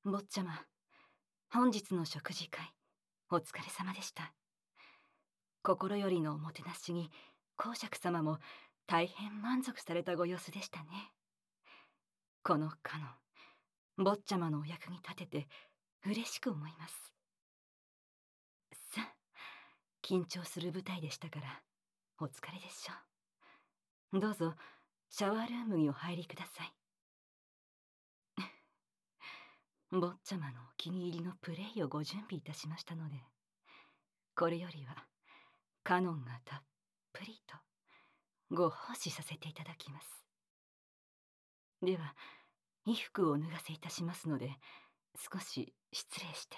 坊ちゃま、本日の食事会、お疲れ様でした。心よりのおもてなしに、公爵様も大変満足されたご様子でしたね。このカノン、坊ちゃまのお役に立てて嬉しく思います。さあ、緊張する舞台でしたから、お疲れでしょう。どうぞ、シャワールームにお入りください。坊ちゃまのお気に入りのプレイをご準備いたしましたので、これよりはカノンがたっぷりとご奉仕させていただきます。では、衣服を脱がせいたしますので、少し失礼して。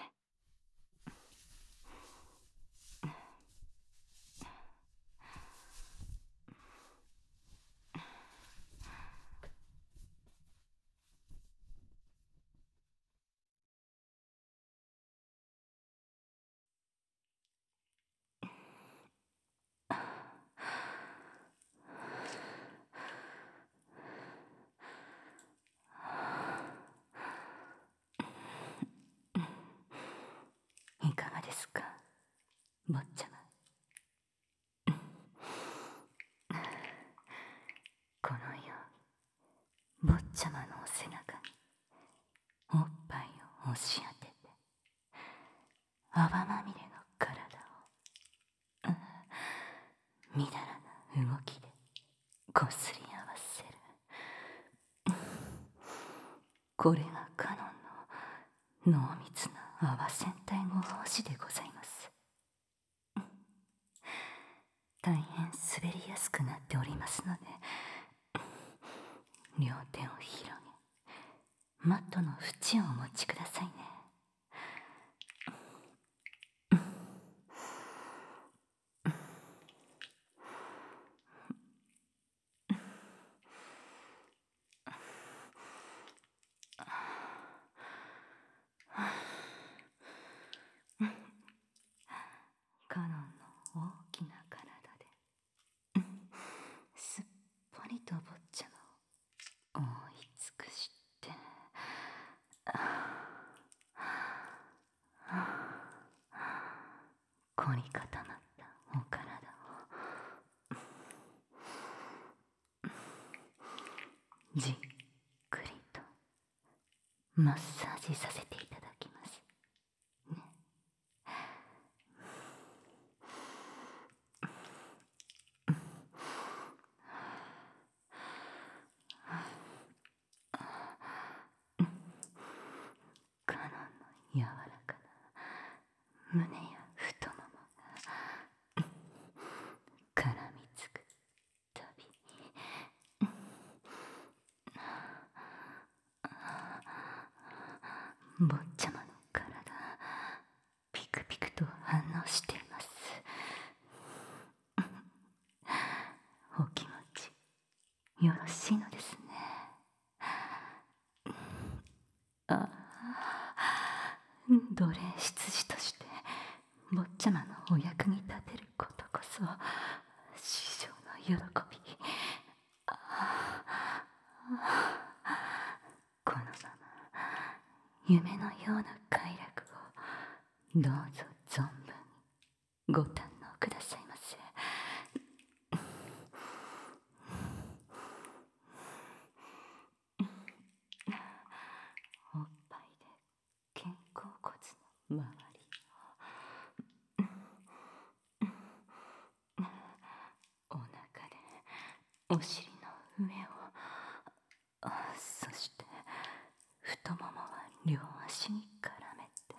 いかがですか、坊ちゃま。このように坊ちゃまのお背中におっぱいを押し当てて、泡まみれの体をみだらな動きでこすり合わせる。これがカノンの濃密な泡戦隊ご奉仕でございます。大変滑りやすくなっておりますので、両手を広げ、マットの縁をお持ちくださいね。カノンの大きな体ですっぽりと坊ちゃまを覆い尽くして、凝り固まったお体をじっくりとマッサージさせていただきますね。カノンの柔らかな胸や太ももが絡みつくたびに、坊ちゃまの体ピクピクと反応しています。お気持ちよろしいのですね。奴隷執事として坊ちゃまのお役に立てることこそ至上の喜び。このまま夢のような快楽をどうぞ存分にご堪能くださいませ。おっぱいで肩甲骨の周りを、お腹でお尻の上を、そして太ももは両足に絡めて、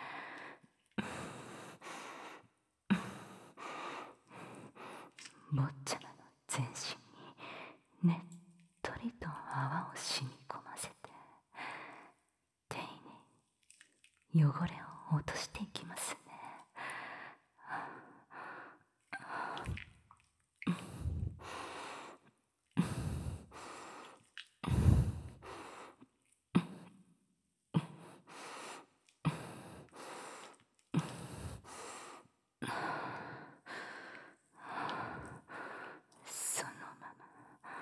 坊ちゃまの全身にねっとりと泡を染み込ませて、丁寧に汚れを落としていきますね。そのまま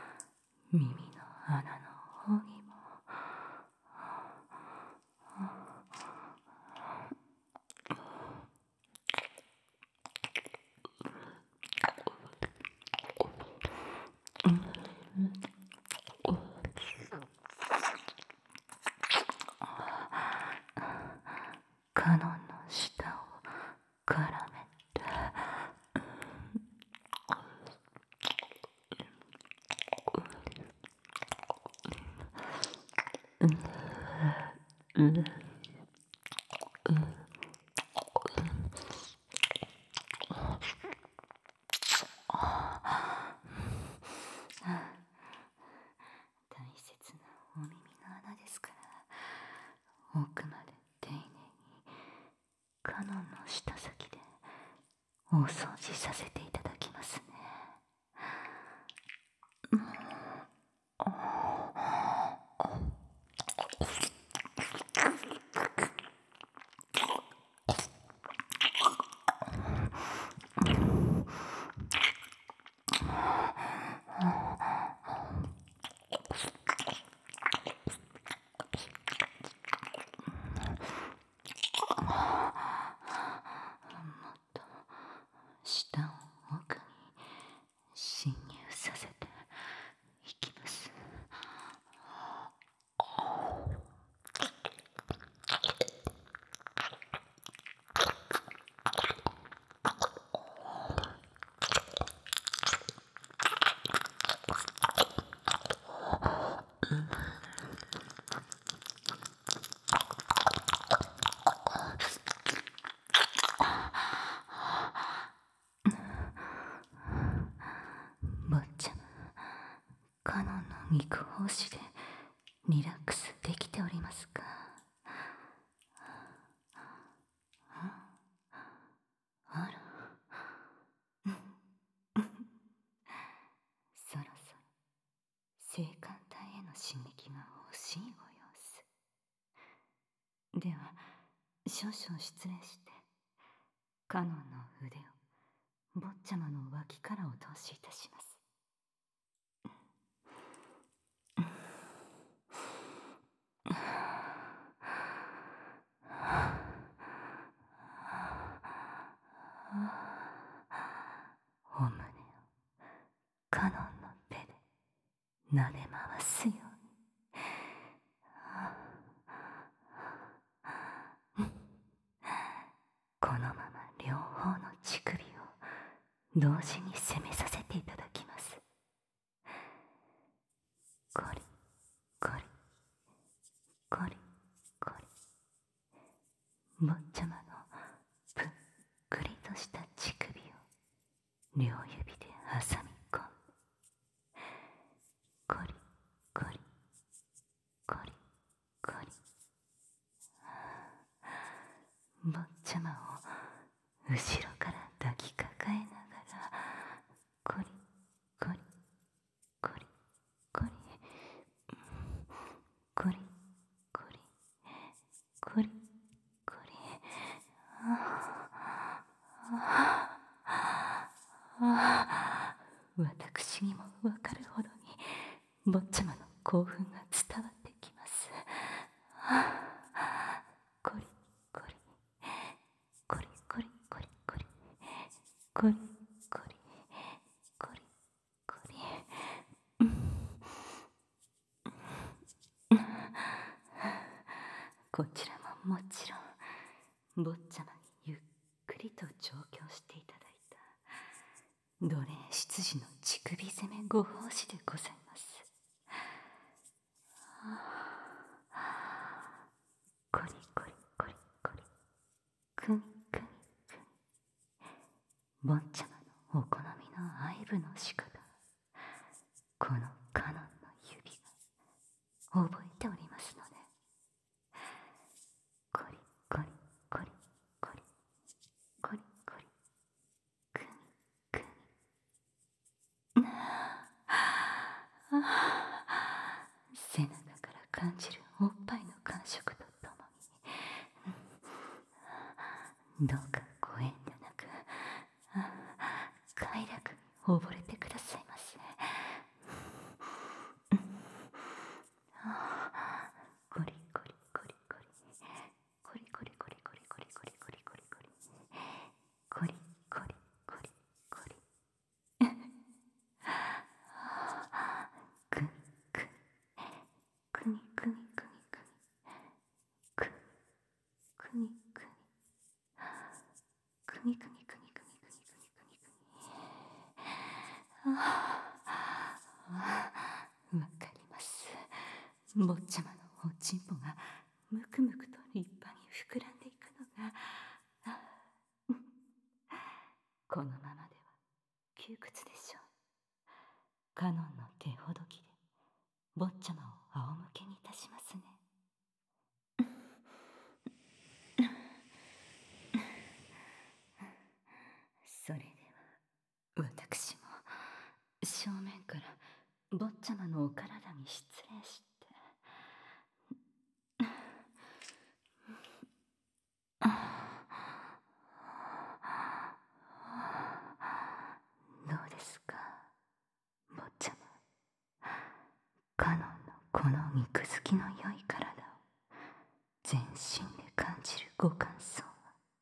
耳の穴の方にもカノンの舌を絡めて、大切なお耳の穴ですから、奥まで丁寧にカノンの舌先でお掃除させていただきますね。舌を奥に侵入させていきます。坊ちゃま、カノンの肉胞子でリラックスできておりますか？あら、そろそろ性感帯への刺激が欲しいご様子では、少々失礼してカノンの腕を坊ちゃまの脇からお通しいたします。お胸をカノンの手で撫で回すように、このまま両方の乳首を同時に攻めさせていただきます。ゴリゴリゴリゴリ、坊ちゃまのぷっくりとした乳首を両指で挟み込んで、ゴリゴリゴリゴリ、坊ちゃまを後ろから抱きかかえながら、ゴリゴリゴリゴリゴリゴリゴリゴリ、私にもわかるほどに坊ちゃまの興奮が伝わってきます。ゴリゴリゴリゴリゴリゴリゴリゴリゴリゴリ、こちらももちろん坊ちゃまにゆっくりと調教していただいた奴隷羊の乳首攻めご奉仕でございます。ゴリゴリゴリゴリ、クニクニクニ、坊ちゃまのお好みの愛撫の仕方、このカノンの指が覚えておりますので、ゴリゴリゴリゴリゴリゴリ、クニクニ、背中から感じるおっぱいの感触とともに、どうかご遠慮なく快楽に溺れてくださいませ。ゴリゴリゴリゴリゴリゴリゴリゴリゴリゴリゴリゴリゴリゴリゴリゴリゴリ、クニクニクニクニクニクニクニクニクニ坊ちゃまのおちんぽがむくむくと立派に膨らんでいくのが、このままでは窮屈でしょう。カノンの手ほどきで坊ちゃまを仰向けにいたしますね。それでは私も正面から坊ちゃまのお体に失礼して、どうですか、坊ちゃま。カノンのこの肉付きの良い体を全身で感じるご感想は。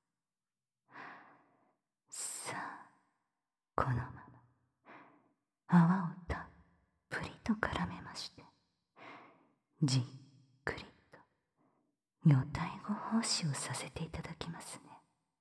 さあ、このまま泡をたっぷりと絡めまして、じっくりと女体ご奉仕をさせていただきますね。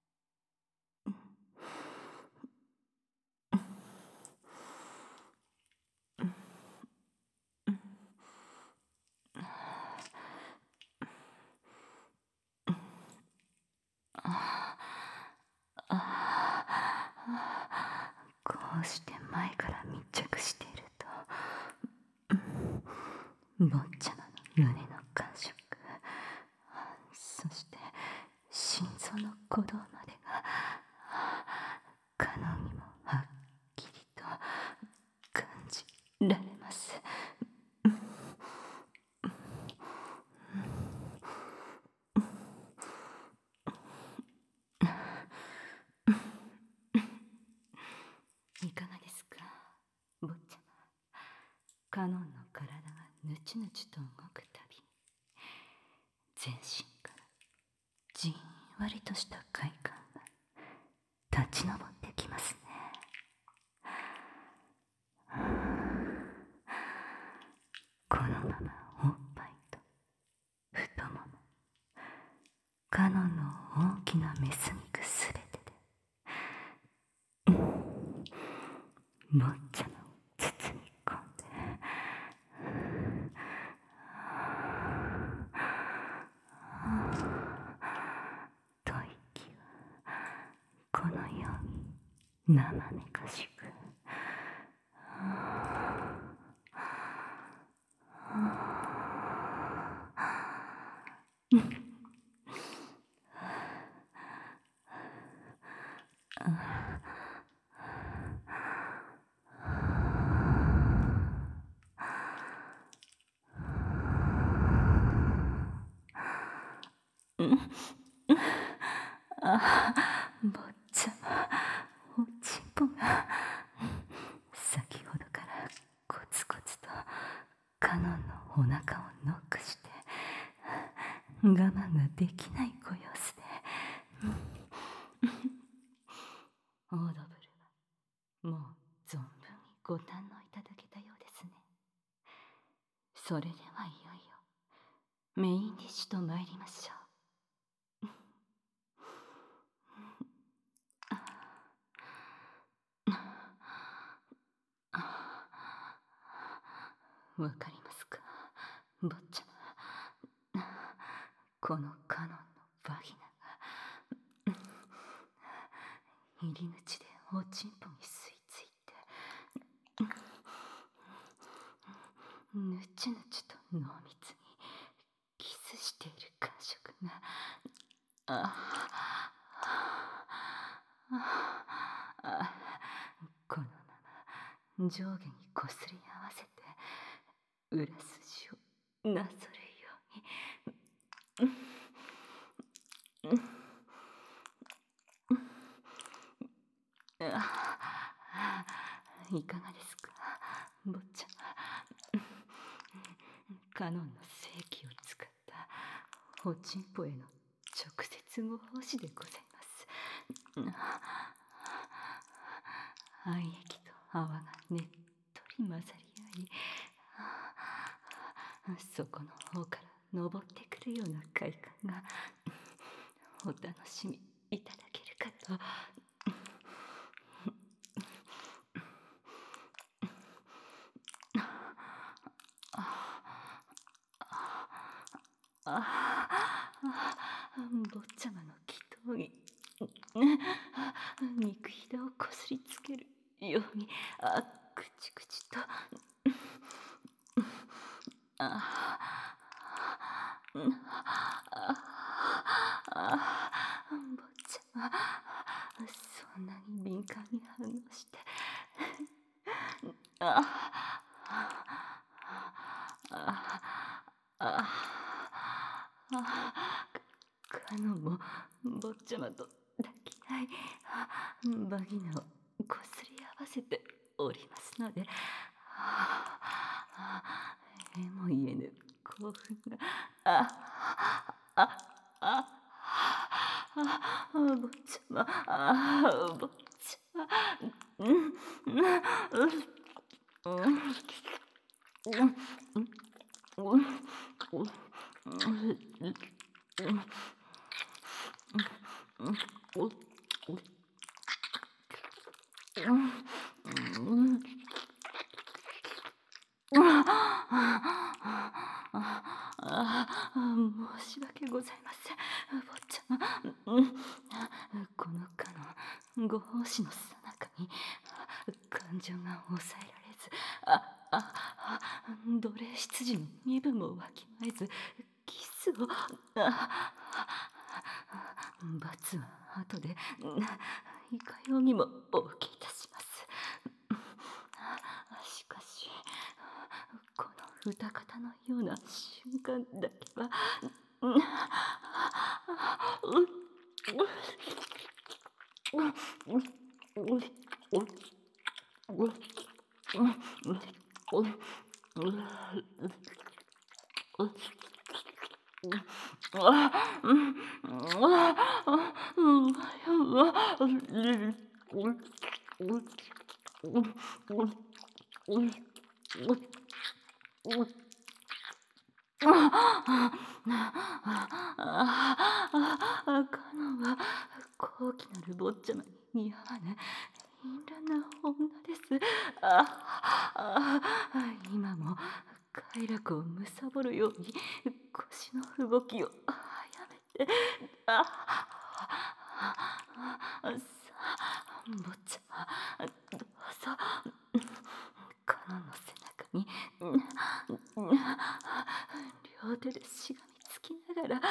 こうして前から密着していると、坊ちゃまの胸の感触、そして心臓の鼓動までがカノンにもはっきりと感じられます。いかがですか、坊ちゃま。カノンの体がぬちぬちと動くたびに、全身からじんわりとした快感が立ち上ってきますね。このままおっぱいと太もも、カノンの大きなメス肉すべてで坊ちゃまを包み込んで、吐息はこのように生めかしく、坊ちゃま、おちんぽが先ほどからコツコツとカノンのお腹をノックして我慢ができないご様子で、オードブルはもう存分にご堪能いただけたようですね。それではいよいよメインディッシュと参りましょう。わかりますか、坊ちゃま。このカノンのバギナが入り口でおちんぽに吸い付いて、ぬちぬちと濃密にキスしている感触が、このまま上下にこすり合わせて裏筋をなぞるように、いかがですか、坊ちゃま。カノンの精気を使ったおちんぽへの直接ご奉仕でございます。愛液と泡がねっとり混ざり合い、そこの方から昇ってくるような快感がお楽しみいただけるかと。 坊ちゃまの祈祷に肉ひだをこすりつけるようにくちくちとあ坊ちゃま、そんなに敏感に反応してあああカノンも坊ちゃまと抱き合いバギナをこすり合わせておりますのでえも言えぬ興奮があああ坊ちゃま坊ちゃまうん申し訳ございません坊ちゃまこのかのご奉仕のさなかに感情が抑えられず奴隷羊の身分もわきまえずキスを罰は後でいかようにもお受けいたしますしかしこの歌方のような瞬間だけはカノンは高貴なる坊ちゃまに似合わぬ淫乱な女です。今も快楽を貪るように腰の動きを早めてさあ坊ちゃまどうぞカノンの背中に両手でしがみつきながら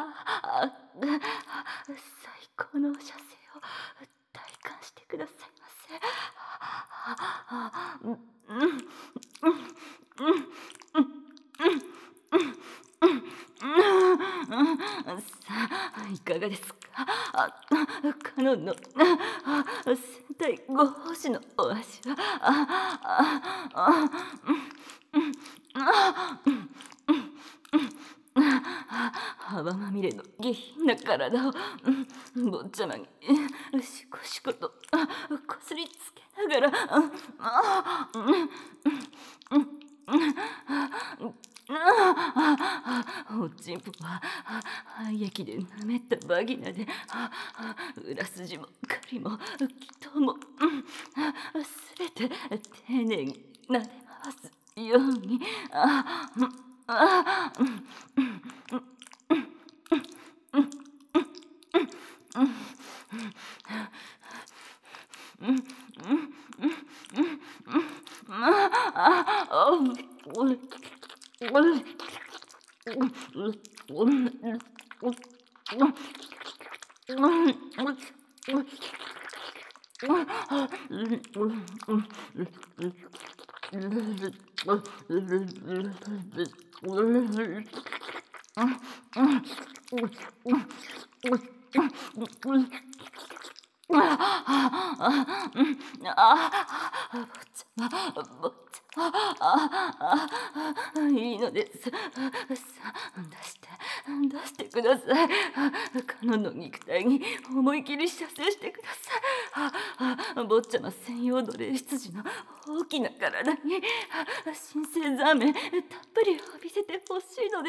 最高の射精を体感してくださいませ。さあいかがですかカノンの戦隊ご奉仕のお味は泡まみれの下品な体を坊ちゃまにしこしことこすりつけながらおちんぽは廃液でぬめったバギナで裏筋も狩りも気頭もすべて丁寧に撫で回すようにいいのです。さあ出してください。カノンの肉体に思い切り射精してください。坊ちゃま専用奴隷羊の大きな体に新生ザーメンたっぷり浴びせてほしいのです。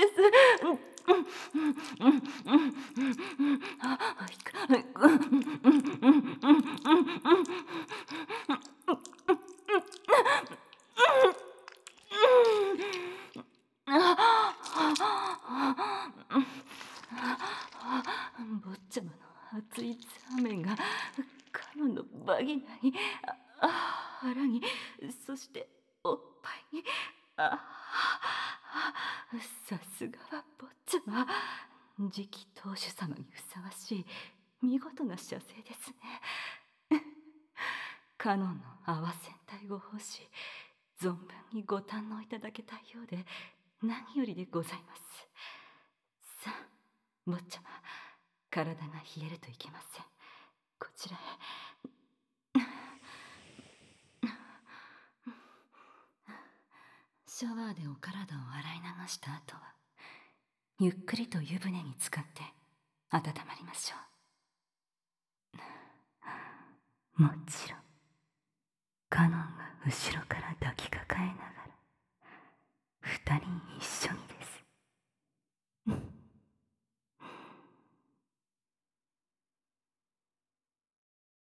坊ちゃまの熱いザーメンがカノンのバギナに、腹に、そしておっぱいに。さすがは坊ちゃま、次期当主様にふさわしい見事な射精ですね。カノンの泡戦隊を欲し存分にご堪能いただけたようで何よりでございます。さあ坊ちゃま、体が冷えるといけません。こちらへ。シャワーでお体を洗い流した後はゆっくりと湯船に浸かって温まりましょう。もちろんカノンが後ろから抱きかかえながら二人一